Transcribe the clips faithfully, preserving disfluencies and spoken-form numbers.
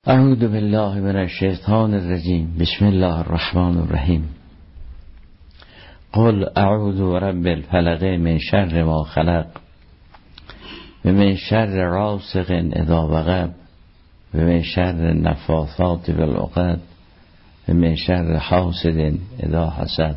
اعوذ بالله من الشیطان الرجیم. بسم الله الرحمن الرحیم. قل اعوذ برب الفلق من شر ما خلق و من شر غاسق اذا وقب و من شر النفاثات فی العقد و من شر حاسد اذا حسد.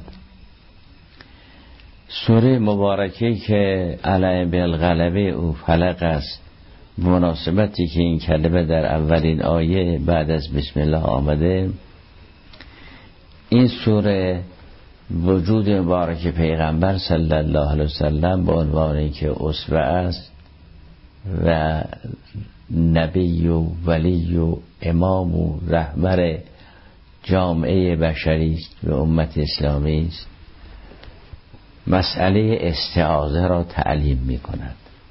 سوره مبارکه که علی بالغلبه او فلق است، مناسبتی که این کلمه در اولین آیه بعد از بسم الله آمده، این سوره وجود مبارک پیغمبر صلی الله علیه وسلم به عنوان اینکه اسوه است و نبی و ولی و امام و رهبر جامعه بشری است و امت اسلامی است، مسئله استعاذه را تعلیم می کند.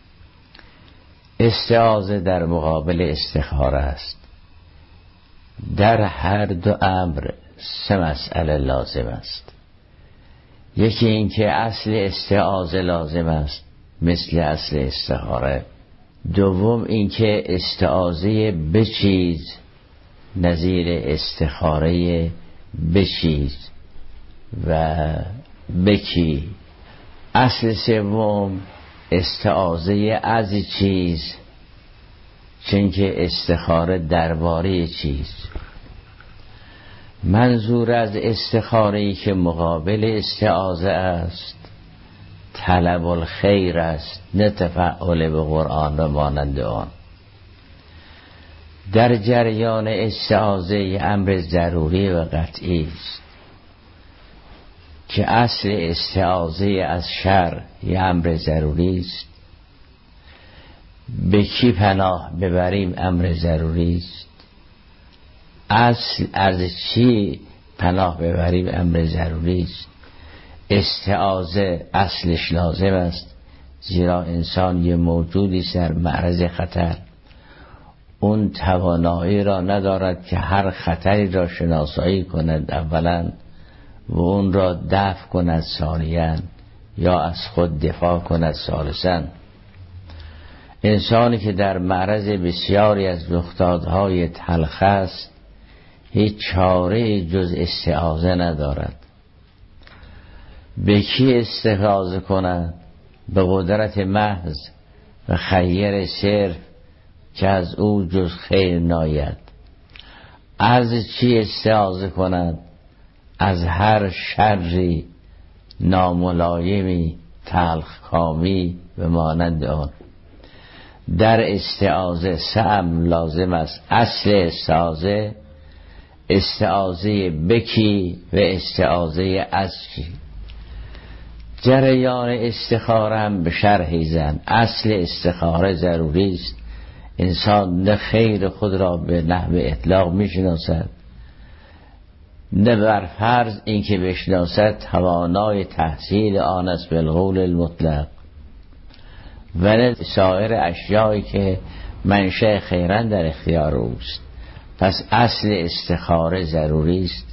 استعاذه در مقابل استخاره است. در هر دو امر سه مسئله لازم است. یکی این که اصل استعاذه لازم است مثل اصل استخاره. دوم این که استعاذه به چیز نظیر استخاره به چیز و به کی. اصل سوم استعاذه از چیز، چون که استخاره درباره چیز. منظور از استخاره‌ای که مقابل استعاذه است طلب الخیر است، نه تفعل به قرآن و مانند آن. در جریان استعاذه امر ضروری و قطعی است که اصل استعاذه از شر یه امر ضروری است. به کی پناه ببریم امر ضروری است. اصل از چی پناه ببریم امر ضروری است. استعاذه اصلش لازم است، زیرا انسان یه موجودی است در معرض خطر. اون توانایی را ندارد که هر خطری را شناسایی کند اولا و اون را دفع کند ثانیاً، یا از خود دفاع کند ثالثاً. انسانی که در معرض بسیاری از رخدادهای تلخ است هیچ چاره جز استعاذه ندارد. به کی استعاذه کند؟ به قدرت محض و خیر صرف که از او جز خیر ناید. از چی استعاذه کند؟ از هر شری ناملایمی تلخکامی و مانند آن. در استعاذه سهم لازم است. اصل استعاذه استعاذه بکی و استعاذه از چی. جریان استخاره هم به شرحی زن. اصل استخاره ضروری است. انسان نه خیر خود را به نحو اطلاق می شناسد، نه بر فرض این که بشناسد توانای تحصیل آن است بالقول المطلق، و نه سایر اشیایی که منشأ خیرن در اختیار اوست. پس اصل استخاره ضروری است.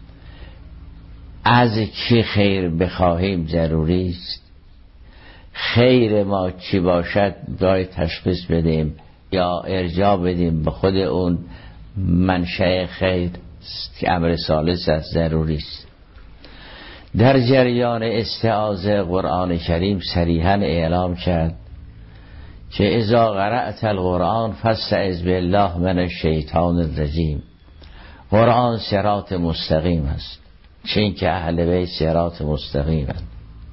از کی خیر بخواهیم ضروری است. خیر ما چی باشد باید تشخیص بدیم یا ارجاع بدیم به خود اون منشأ خیر که امر ثالث است، ضروری است. در جریان استعاذه قرآن کریم صریحاً اعلام کرد که اذا قرأت القرآن فاستعذ بالله من الشیطان الرجیم. قرآن صراط مستقیم است، چون که اهل بیت صراط مستقیم است.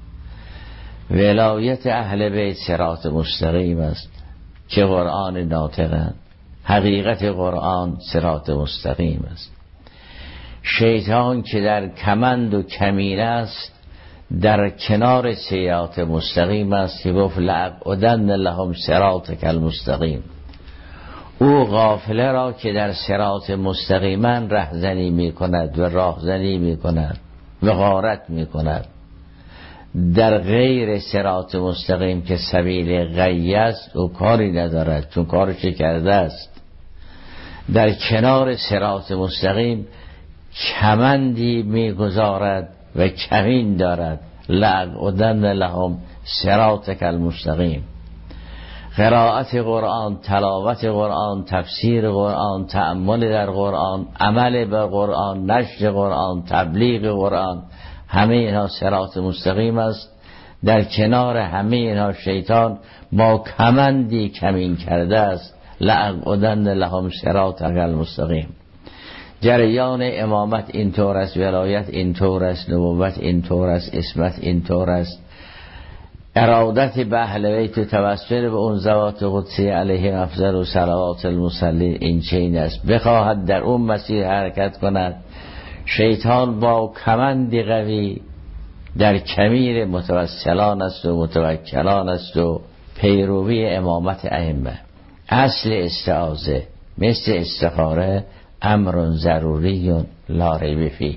ولایت اهل بیت صراط مستقیم است که قرآن ناطقند. حقیقت قرآن صراط مستقیم است. شیطان که در کمند و کمینه است در کنار صراط مستقیم است که گفت لأقعدن لهم صراطک المستقیم. او غافله را که در صراط مستقیما رهزنی می کند و راهزنی می کند و غارت می کند. در غیر صراط مستقیم که سبیل غی است او کاری ندارد، چون کارش کرده است. در کنار صراط مستقیم کمندی میگذارد و کمین دارد. لأقعدن لهم صراطک المستقیم. قرائت قرآن، تلاوت قرآن، تفسیر قرآن، تأمل در قرآن، عمل به قرآن، نشر قرآن، تبلیغ قرآن، همه اینها صراط مستقیم است. در کنار همه اینها شیطان با کمندی کمین کرده است، لأقعدن لهم صراطک المستقیم. جریان امامت اینطور است، ولایت اینطور است، نبوت اینطور است، اسمت اینطور است، ارادت به اهل بیت و توسل به اون ذوات قدسی علیه افضل و صلوات المصلین این چین است. بخواهد در اون مسیر حرکت کند، شیطان با کمندی قوی در کمیر متوسلان است و متوکلان است و پیروی امامت ائمه. اصل استعاذه مثل استخاره امر ضروری لا ریب فیه.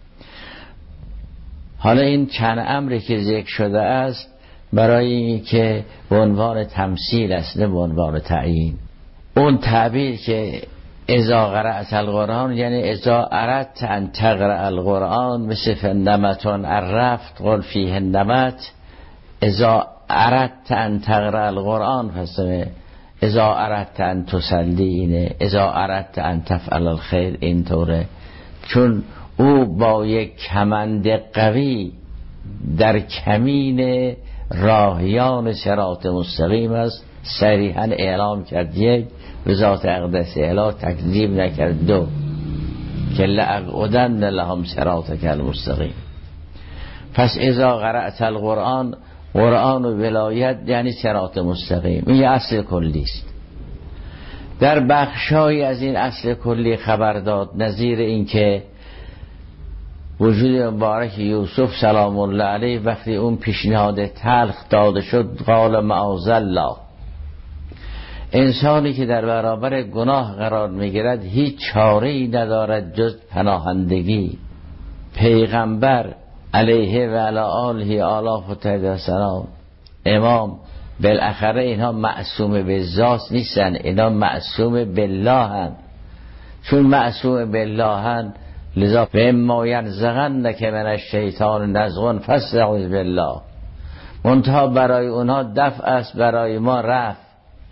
حالا این چند امری که ذکر شده است برای این که به عنوان تمثیل است نه به عنوان تعیین. اون تعبیر که اذا قرأت القرآن یعنی اذا اردت ان تقرأ القرآن مثل فنمتون الرفت قل فیه النمت، اذا اردت ان تقرأ القرآن فسمه، اذا اردت ان تصلی اینه، اذا اردت ان تفعل الخیر اینطوره. چون او با یک کمند قوی در کمین راهیان صراط مستقیم است. صریحا اعلام کرد یک، به ذات اقدس اله تکذیب نکرد دو، که لأقعدن لهم صراطک المستقیم. پس اذا قرأت القرآن، قرآن و ولایت یعنی صراط مستقیم. این یه اصل کلی است. در بخشای از این اصل کلی خبر داد، نظیر این که وجود مبارک یوسف سلام الله علیه وقتی اون پیشنهاد تلخ داده شد قال معاذ الله. انسانی که در برابر گناه قرار میگیرد هیچ چاره‌ای ندارد جز پناهندگی. پیغمبر علیه و علی آله آلاف و تهدسلام، امام، بالاخره اینها معصوم به ذات نیستن، اینها معصوم بالله هن. چون معصوم بالله هن لذا به ما ینزغنک من الشیطان نزغ فاستعذ بالله. منتها برای اونها دفع است، برای ما رفع.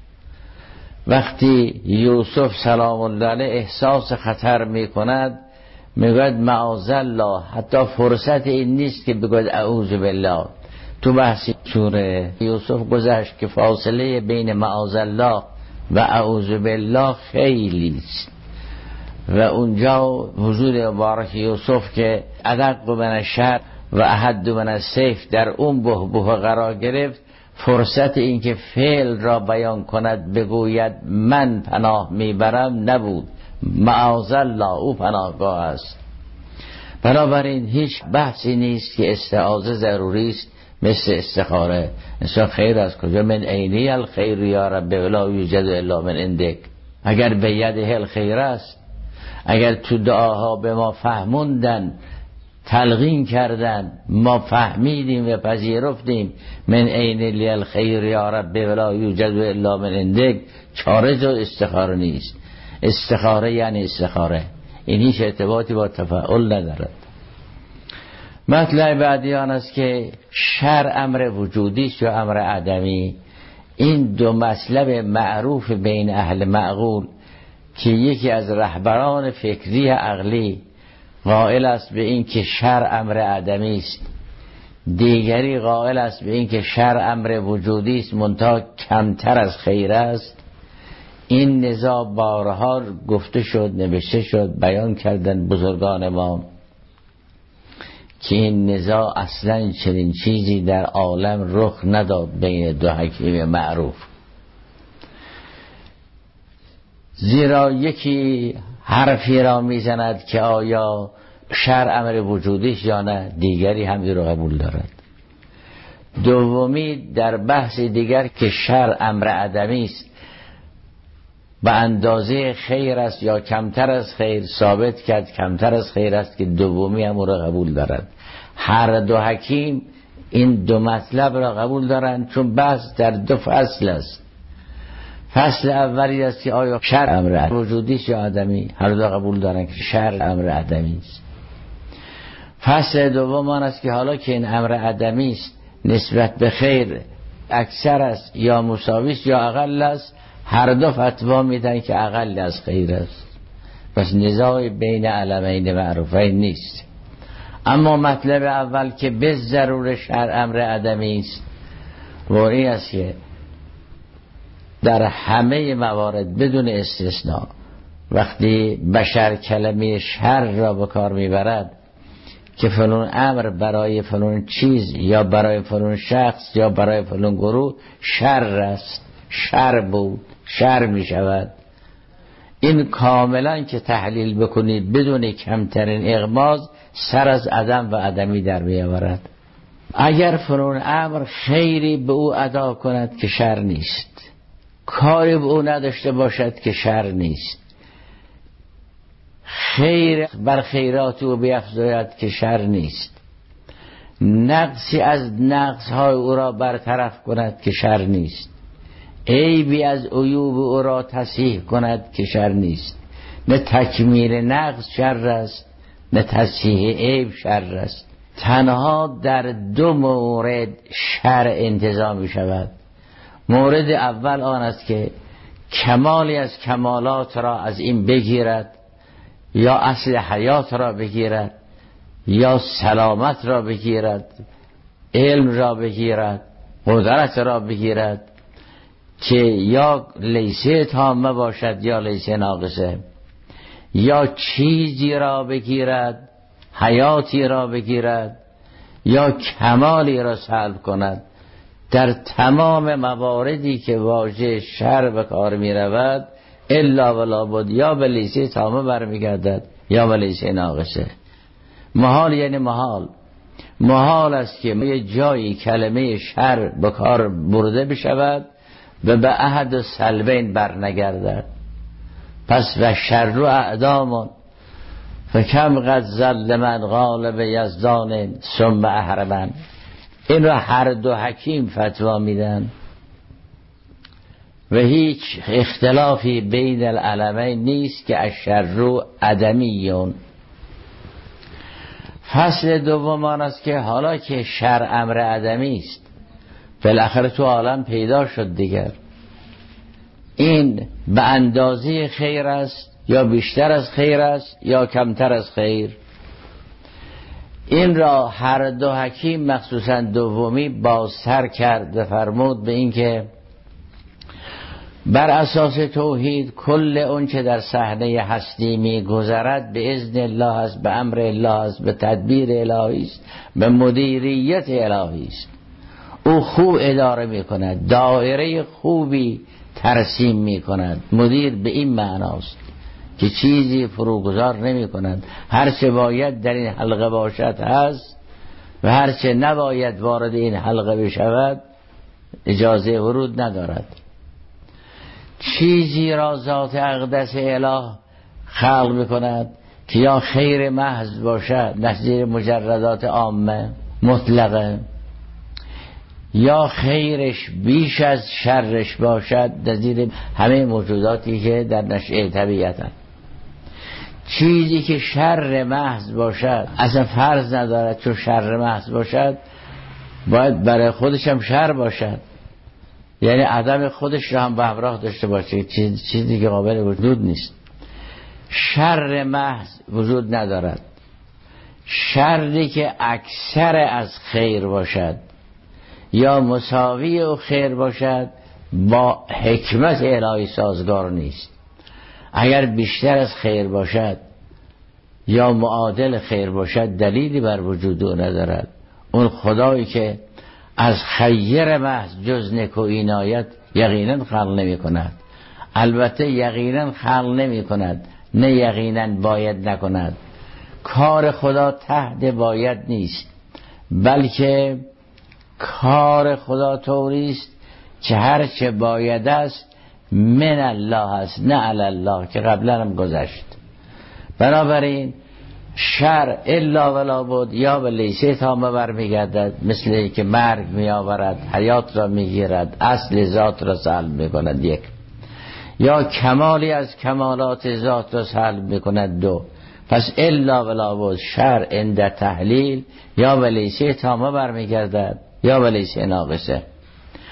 وقتی یوسف سلام الله علیه احساس خطر میکند میگوید معاذ الله، حتی فرصت این نیست که بگوید اعوذ بالله. تو بحثی سوره یوسف گذشت که فاصله بین معاذ الله و اعوذ بالله خیلی است و اونجا حضور مبارک یوسف که ادق من الشر و احد من السیف در اون بحبوح قرار گرفت، فرصت این که فعل را بیان کند بگوید من پناه میبرم نبود، معاذ الله او پناهگاه است. بنابراین هیچ بحثی نیست که استعاذه ضروری است مثل استخاره. انسان خیر از کجا؟ من عینی الخیر یا رب ولا یوجد الا من عندک. اگر به یده الخیر است، اگر تو دعاها به ما فهموندن، تلقین کردن، ما فهمیدیم و پذیرفتیم من عین لی الخیر یا رب ولا یوجد الا من عندک، چاره جز استخاره نیست. استخاره یعنی استخاره، این هیچ ارتباطی با تفاعل ندارد. مطلب بعدی آن است که شر امر وجودی است یا امر عدمی. این دو مطلب معروف بین اهل معقول که یکی از رهبران فکری عقلی قائل است به این که شر امر عدمی است، دیگری قائل است به این که شر امر وجودی است منتها کمتر از خیر است. این نزاع بارها گفته شد، نوشته شد، بیان کردن بزرگان ما که این نزاع اصلا چنین چیزی در عالم رخ نداد بین دو حکیم معروف. زیرا یکی حرفی را میزند که آیا شر امر وجودیش یا نه، دیگری همین رو قبول دارد. دومی در بحث دیگر که شر امر عدمی است، به اندازه خیر است یا کمتر از خیر، ثابت کرد کمتر از خیر است که دومی هم رو قبول دارد. هر دو حکیم این دو مطلب را قبول دارند چون بحث در دو فصل است. فصل اولی است که آیا شر امر وجودی است یا عدمی، هر دو قبول دارند که شر امر عدمی است. فصل دوم آن است که حالا که این امر عدمی است نسبت به خیر اکثر است یا مساوی است یا اقل است، هر دو فتوا میدن که اقل از خیر است. پس نزاع بین علمین معروفین نیست. اما مطلب اول که به ضرور شرع امر عدمی است و این است که در همه موارد بدون استثناء وقتی بشر کلمه شر را به کار میبرد که فلان امر برای فلان چیز یا برای فلان شخص یا برای فلان گروه شر است، شر بود، شر می شود، این کاملا که تحلیل بکنید بدون کمترین اغماض سر از عدم و عدمی در می آورد. اگر فلان امر خیری به او ادا کند که شر نیست، کاری به او نداشته باشد که شر نیست، خیر بر خیرات او بیفزاید که شر نیست، نقصی از نقصهای او را برطرف کند که شر نیست، عیبی از عیوب او را تصحیح کند که شر نیست. نه تکمیل نقص شر است نه تصحیح عیب شر است. تنها در دو مورد شر انتزاع می شود. مورد اول آن است که کمالی از کمالات را از این بگیرد، یا اصل حیات را بگیرد، یا سلامت را بگیرد، علم را بگیرد، قدرت را بگیرد که یا لیسه تامه باشد یا لیسه ناقصه، یا چیزی را بگیرد، حیاتی را بگیرد، یا کمالی را سلب کند. در تمام مواردی که واژه شر به کار می رود الا ولا بد یا به لیسه تامه برمیگردد یا به لیسه ناقصه. محال یعنی محال محال است که یه جایی کلمه شر به کار برده بشود و به احد سلبین برنگردد. پس و شر و اعدامون فکم قد زل من غالب یزدان ثم احرمن. این را هر دو حکیم فتوا میدن و هیچ اختلافی بین العلمین نیست که الشر عدمیون. فصل دوم آن است که حالا که شر امر عدمی است بالاخره تو عالم پیدا شد دیگر، این به اندازه خیر است یا بیشتر از خیر است یا کمتر از خیر؟ این را هر دو حکیم مخصوصا دومی بازتر کرد و فرمود به این که بر اساس توحید کل اون که در صحنه هستی می گذرد به اذن الله است، به امر الله است، به تدبیر الهی است، به مدیریت الهی است. او خوب اداره می کند، دایره خوبی ترسیم می کند. مدیر به این معناست که چیزی فروگذار نمی کند. هرچه باید در این حلقه باشد هست و هرچه نباید وارد این حلقه بشود اجازه ورود ندارد. چیزی را ذات اقدس اله خلق میکند که یا خیر محض باشد نظیر مجردات عامه مطلقه، یا خیرش بیش از شرش باشد نظیر همه موجوداتی که در نشأه طبیعتند. چیزی که شر محض باشد اصلا فرض ندارد، چون شر محض باشد باید برای خودش هم شر باشد، یعنی عدم خودش را هم به همراه داشته باشه، چیز چیزی که قابل وجود نیست. شر محض وجود ندارد. شری که اکثر از خیر باشد یا مساوی و خیر باشد با حکمت الهی سازگار نیست. اگر بیشتر از خیر باشد یا معادل خیر باشد دلیلی بر وجود او ندارد. اون خدایی که از خیر محض جز نکو اینایت یقینا خلق نمی کند. البته یقینا خلق نمی کند، نه یقینا باید نکند. کار خدا تحت باید نیست، بلکه کار خدا طوریست که هر چه باید است من الله است نه علی الله که قبلا هم گذشت. بنابراین شر الا ولا بود یا به لیسه تامه برمیگردد، مثل که مرگ می آورد، حیات را می گیرد، اصل ذات را سلب می کند یک، یا کمالی از کمالات ذات را سلب می کند دو. پس الا ولا بود شر عند تحلیل یا به لیسه تامه برمیگردد یا به لیسه ناقصه.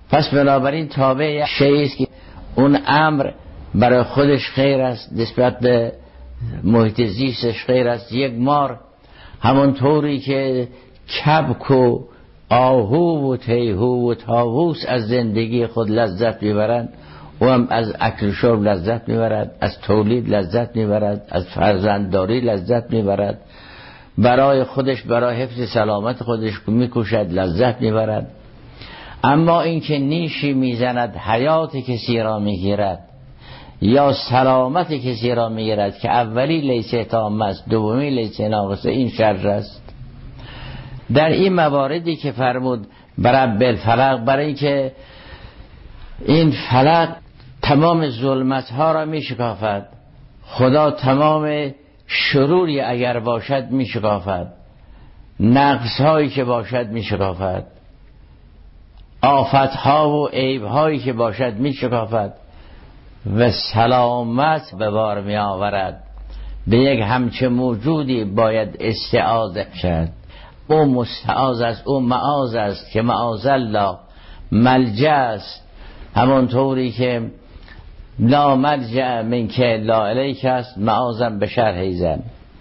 پس بنابراین تابع شیئی است که اون امر برای خودش خیر است، نسبت به محیط زیستش خیر است. یک مار همونطوری که کبک و آهو و تیهو و طاووس از زندگی خود لذت میبرند، او هم از اکل شرب لذت میبرد، از تولید لذت میبرد، از فرزندداری لذت میبرد، برای خودش، برای حفظ سلامت خودش میکوشد، لذت میبرد. اما اینکه نیشی میزند حیات کسی را میگیرد یا سلامت کسی را میگیرد که اولی لیس تام است، دومی لیس ناقصه، این شر است. در این مواردی که فرمود برب الفلق، برای اینکه این فلق تمام ظلمت ها را می شکافد، خدا تمام شروری اگر باشد می شکافد، نقص هایی که باشد می شکافد، آفت ها و عیب هایی که باشد می شکافد و سلامت به بار می آورد. به یک همچه موجودی باید استعاذه شد. او مستعاذ است، او معاذ است که معاذ الله ملجأ است، همونطوری که لا ملجأ منک الا الیک است، معاذم به شر حیزن.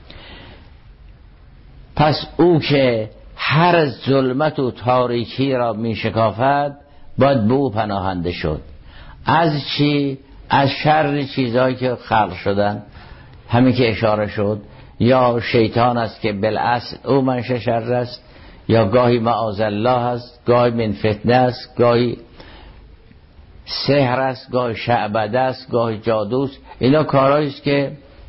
پس او که هر ظلمت و تاریکی را می شکافد باید به او پناهنده شد. از چی؟ از شر چیزهایی که خلق شدن، همین که اشاره شد، یا شیطان است که بالاصل او منشأ شر است، یا گاهی معاذ الله است، گاهی من فتنه است، گاهی سحر است، گاهی شعبده است، گاهی جادوست. اینا کارهایی است که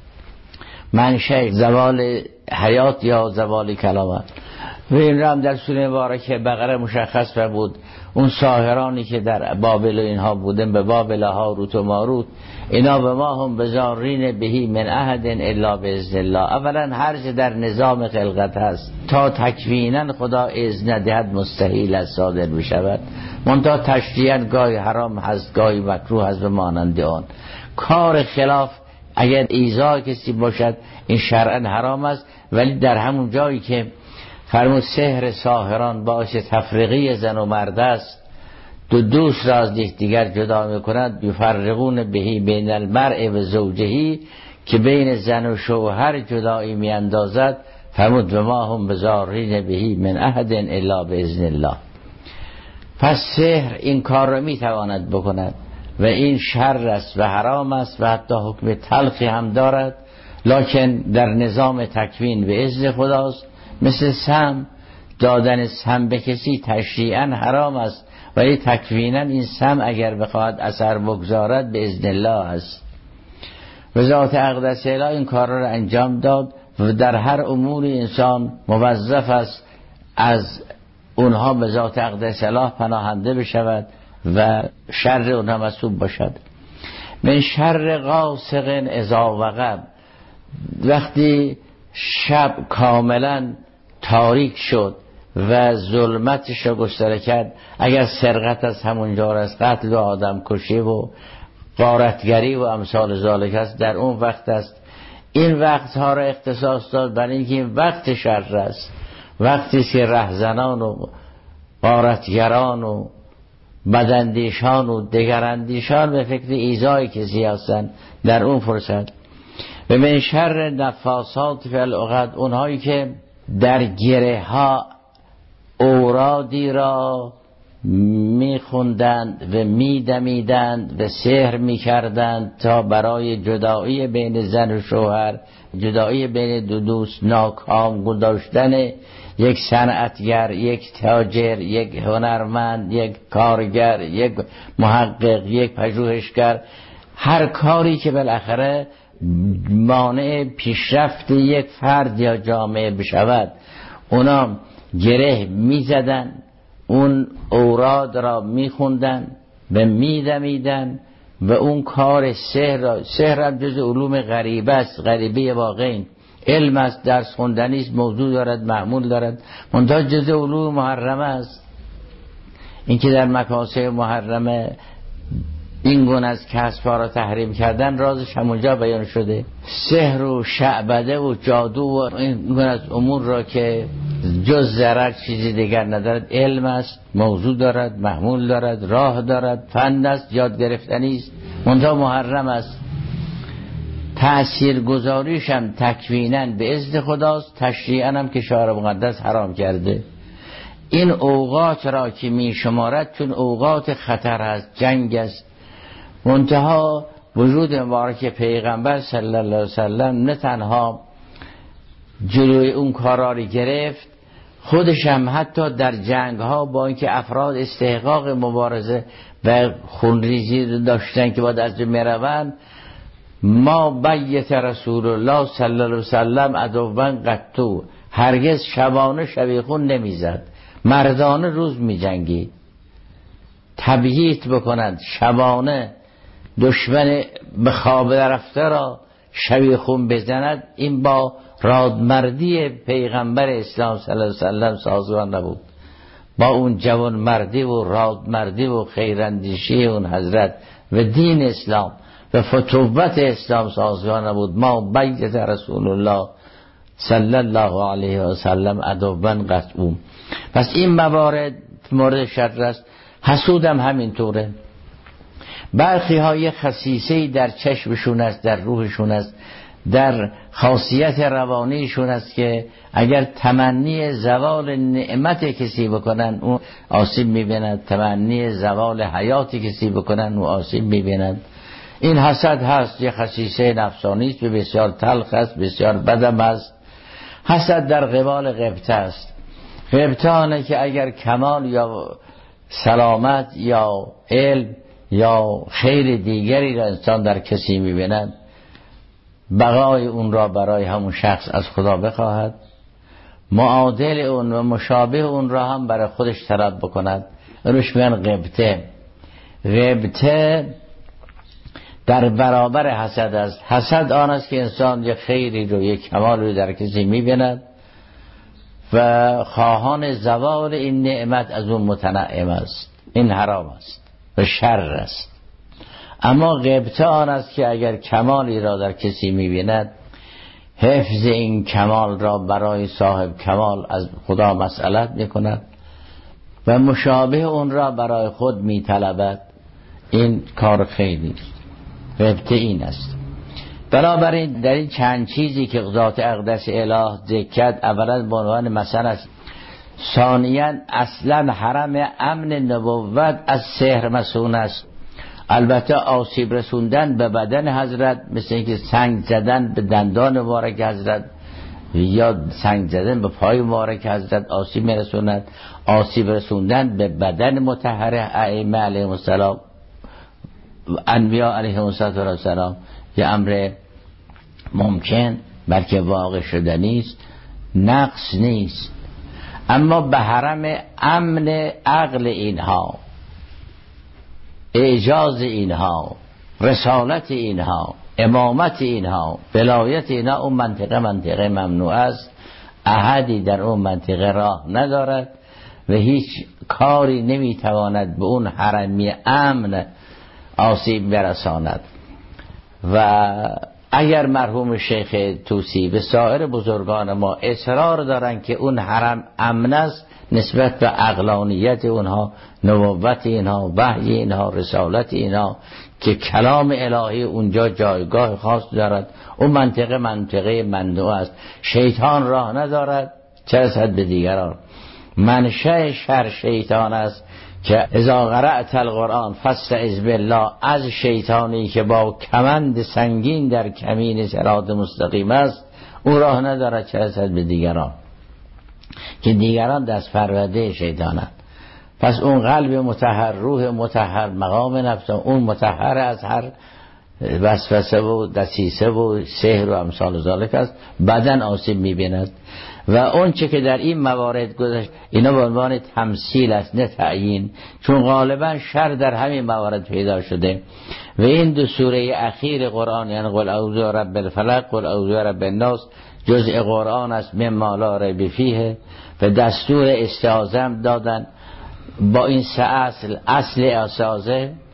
منشأ زوال حیات یا زوال کلام. و این را هم در سوره مبارکه بقره مشخص بود. اون ساحرانی که در بابل و اینها بودن، به بابل هاروت و ماروت، اینا به ما هم بزارین بهی من احد الا باذن الله. اولا هر چه در نظام خلقت هست تا تکوینا خدا اذن دهد مستحیل است صادر بشود. منتها تشریعاً گاهی حرام هست، گاهی مکروه هست و مانند آن. کار خلاف اگر ایذا کسی باشد این شرعاً حرام است، ولی در همون جایی که فرمود سحر ساحران باعث تفریقی زن و مرد است، دو دوست را از یکدیگر جدا می‌کند، یفرقون بهی بین المرء و زوجهی، که بین زن و شوهر جدایی میاندازد. فرمود و ما هم بزارین بهی من احد الا باذن الله. پس سحر این کار را میتواند بکند و این شر است و حرام است و حتی حکم تلخی هم دارد، لکن در نظام تکوین به اذن خداست. مثل سم، دادن سم به کسی تشریعاً حرام است، ولی تکویناً این سم اگر بخواهد اثر بگذارد به اذن الله است. و ذات اقدس اله این کار را انجام داد و در هر امور انسان موظف است از اونها به ذات اقدس اله پناهنده بشود و شر اونها مسئول باشد. من شر غاسق اذا وقب، وقتی شب کاملا تاریک شد و ظلمتش را گستره کرد، اگر سرقت از همونجا است، قتل و آدم کشی و غارتگری و امثال ذالک است، در اون وقت است. این وقت ها را اختصاص داد برای اینکه این وقت شر است، وقتی که رهزنان و غارتگران و بداندیشان و دگراندیشان به فکر ایذای کسی هستند در اون فرصت. و من شر نفاسات فی العقد، اونهایی که در گره ها اورادی را میخوندند و میدمیدند و سحر میکردند تا برای جدایی بین زن و شوهر، جدایی بین دو دوست، ناکام گذاشتن یک صنعتگر، یک تاجر، یک هنرمند، یک کارگر، یک محقق، یک پژوهشگر، هر کاری که بالاخره مانع پیشرفت یک فرد یا جامعه بشود، اونا گره میزدن، اون اوراد را میخوندن و میدمیدن و اون کار سحر را، سحر هم جز علوم غریبه است، غریبه واقعی، علم است، درس خوندنی است، موضوع دارد، معمول دارد، منتها جز علوم محرمه است. این که در مکاسب محرمه این گونه از کسب‌ها را تحریم کردن رازش همونجا بیان شده. سحر و شعبده و جادو و این گونه از امور را که جز ضرر چیزی دیگر ندارد، علم است، موضوع دارد، محمول دارد، راه دارد، فن است، یاد گرفتنی است، منتها محرم است. تأثیر گذاریش هم تکویناً به اذن خداست، تشریعاً هم که شارع مقدس حرام کرده. این اوقات را که می شمارد چون اوقات خطر است، جنگ است، منتها وجود مبارک پیغمبر صلی الله علیه وسلم نه تنها جلوی اون کارا رو گرفت، خودش هم حتی در جنگ ها با اینکه افراد استحقاق مبارزه و خونریزی داشتن که باید از می روند، ما بیت رسول الله صلی الله علیه وسلم عدوان قطو، هرگز شبانه شبیخون نمیزد، مردانه روز می جنگید. تبییت بکنند شبانه دشمن به خواب رفته را شبیخون بزند، این با رادمردی پیغمبر اسلام صلی الله علیه وسلم سازگار نبود، با اون جوان مردی و رادمردی و خیراندیشی اون حضرت و دین اسلام و فتوت اسلام سازگار نبود. ما بیت رسول الله صلی الله علیه و سلم عدوان قطعون. پس این موارد مورد شر است. حسودم همینطوره، برخی های خصیصه‌ای در چشمشون است، در روحشون است، در خاصیت روانیشون است که اگر تمنی زوال نعمت کسی بکنن اون آسیب میبیند، تمنی زوال حیات کسی بکنن اون آسیب میبیند. این حسد هست، یه خصیصه نفسانی است، بسیار تلخ است، بسیار بدم است. حسد در قبال غبطه است. غبطه آنه که اگر کمال یا سلامت یا علم یا خیر دیگری را انسان در کسی میبیند، بقای اون را برای همون شخص از خدا بخواهد، معادل اون و مشابه اون را هم برای خودش طلب بکند. روش میگن غبطه. غبطه در برابر حسد است. حسد آن است که انسان یک خیری رو، یک کمالی رو در کسی میبیند و خواهان زوال این نعمت از اون متنعم است. این حرام است و شر است. اما غبطه آن است که اگر کمالی را در کسی میبیند، حفظ این کمال را برای صاحب کمال از خدا مسئلت میکند و مشابه اون را برای خود میطلبد. این کار خیلی غبطه این است. بنابراین در این چند چیزی که ذات اقدس اله ذکر کرد، اولا به عنوان مثلا است، ثانیاً اصلا حرم امن نبوت از سحر مسئول است. البته آسیب رسوندن به بدن حضرت، مثل اینکه سنگ زدن به دندان مبارک حضرت یا سنگ زدن به پای مبارک حضرت آسیب میرسوند. آسیب رسوندن به بدن مطهر ائمه علیهم السلام، انبیاء علیهم السلام، یه امر ممکن بلکه واقع شده نیست، نقص نیست. اما به حرم امن عقل اینها، اعجاز اینها، رسالت اینها، امامت اینها، ولایت اینها، اون منطقه منطقه ممنوع است. احدی در اون منطقه راه ندارد و هیچ کاری نمیتواند به اون حرمی امن آسیب برساند. و اگر مرحوم شیخ طوسی و سایر بزرگان ما اصرار دارن که اون حرم امن است، نسبت به عقلانیت اونها، نبوت اینها، وحی اینها، رسالت اینها که کلام الهی اونجا جایگاه خاص دارد، اون منطقه منطقه ممنوع است. شیطان راه ندارد، چه رسد به دیگران. منشأ شر شیطان است که اذا قرأت القرآن فاستعذ بالله، از شیطانی که با کمند سنگین در کمین صراط مستقیم است، اون راه ندارد چه رسد به دیگران، که دیگران دست پرورده شیطانند. پس اون قلب مطهر، روح مطهر، مقام نفس اون مطهر از هر وسوسه و دسیسه و سحر و امثال ذالک است، بدن آسیب می‌بیند. و اون چه که در این موارد گذشت، اینا به عنوان تمثیل است نه تعیین، چون غالبا شر در همین موارد پیدا شده. و این دو سوره اخیر قرآن، یعنی قل اعوذ برب الفلق، قل اعوذ برب الناس، جزء قرآن است مما لا ریب فیه، و دستور استعاذه دادن با این سه اصل. اصل استعاذه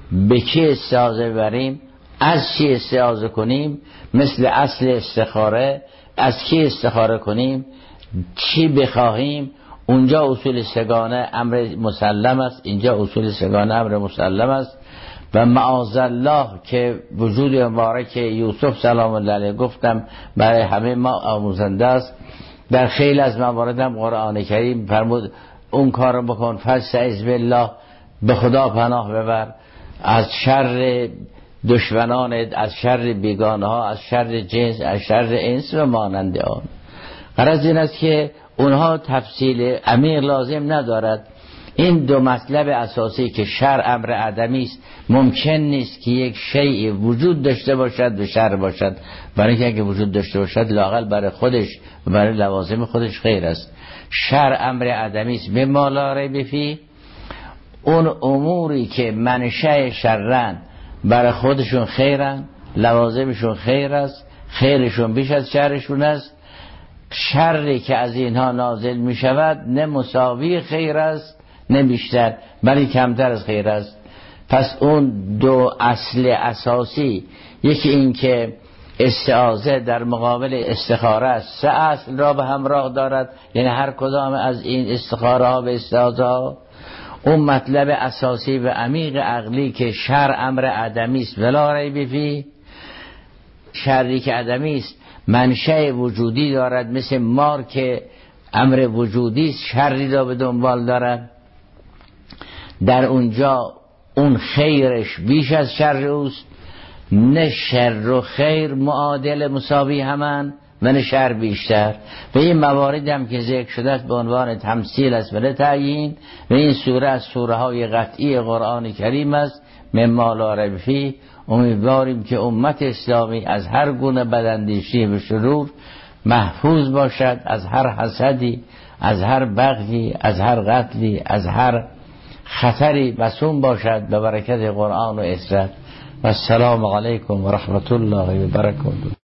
به کی استعاذه بریم، از چی استعاذه کنیم، مثل اصل استخاره از کی استخاره کنیم، چی بخواهیم. اونجا اصول سگانه امر مسلم است، اینجا اصول سگانه امر مسلم است. و معاذالله که وجود مبارک یوسف سلام الله علیه گفتم برای همه ما آموزنده است. در خیلی از موارد هم قرآن کریم فرمود اون کار رو بکن، فاستعذ بالله، به خدا پناه ببر از شر دشمنانت، از شر بیگانه ها، از شر جنس، از شر انس و مانند آن. غرض این است که اونها تفصیل عمیق لازم ندارد. این دو مطلب اساسی که شر امر عدمی است، ممکن نیست که یک شیء وجود داشته باشد و شر باشد، برای اینکه اگه وجود داشته باشد لااقل برای خودش و برای لوازم خودش خیر است. شر امر عدمی است به ما لا ریب فیه. اون اموری که منشأ شرن برای خودشون خیرن، لوازمشون خیر است، خیرشون بیش از شرشون است. شری که از اینها نازل می شود نه مساوی خیر است نه بیشتر، بلکه کمتر از خیر است. پس اون دو اصل اساسی، یکی این که استعاذه در مقابل استخاره است، سه اصل را به همراه دارد، یعنی هر کدام از این استخاره ها به استعاذه ها. اون مطلب اساسی و عمیق عقلی که شر امر عدمی است ولا ریب فیه، شری که عدمی است منشأ وجودی دارد، مثل مار که امر وجودی است شری را به دنبال دارد، در اونجا اون خیرش بیش از شر اوست، نه شر و خیر معادل مساوی همن و نه شر بیشتر. و این موارد هم که ذکر شده است به عنوان تمثیل است و تعیین، و این سوره از سوره های قطعی قرآن کریم است. مما لا ریب فیه. امیدواریم که امت اسلامی از هر گونه بداندیشی و شرور محفوظ باشد، از هر حسدی، از هر بغی، از هر قتلی، از هر خطری مسون باشد به برکت قرآن و عزت. و السلام علیکم و رحمت الله و برکاته.